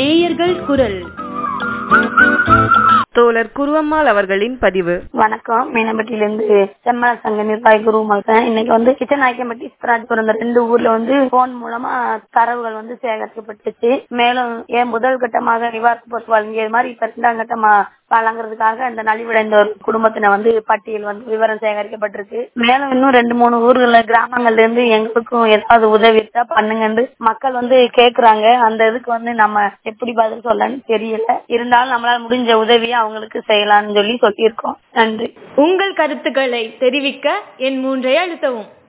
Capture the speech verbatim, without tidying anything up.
நேயர்கள் குரல். தோழர் குருவம்மாள் அவர்களின் பதிவு. வணக்கம். மீனம்பட்டியிலிருந்து செம்மல சங்க நிர்வாகி குருவம்மாள். இன்னைக்கு வந்து கிச்சநாயக்கம்பட்டி சித்தராஜபுரம் இந்த ரெண்டு ஊர்ல வந்து போன் மூலமா தரவுகள் வந்து சேகரிக்கப்பட்டுச்சு. மேலும் ஏன் முதல் கட்டமாக நிவாரண பொருட்கள் வழங்கியது மாதிரி இப்ப இரண்டாம் கட்டமா வழங்குறதுக்காக இந்த நலிவடைந்த ஒரு குடும்பத்தின வந்து பட்டியல் வந்து விவரம் சேகரிக்கப்பட்டிருக்கு. மேலும் இன்னும் ரெண்டு மூணு ஊர்கள கிராமங்கள்ல இருந்து எங்களுக்கும் ஏதாவது உதவி இருக்கா பண்ணுங்கன்னு மக்கள் வந்து கேக்குறாங்க. அந்த இதுக்கு வந்து நம்ம எப்படி பதில் சொல்லன்னு தெரியல. இருந்தாலும் நம்மளால முடிஞ்ச உதவியை அவங்களுக்கு செய்யலாம்னு சொல்லி சொல்லியிருக்கோம். நன்றி. உங்கள் கருத்துக்களை தெரிவிக்க என் மூன்றை அழுத்தவும்.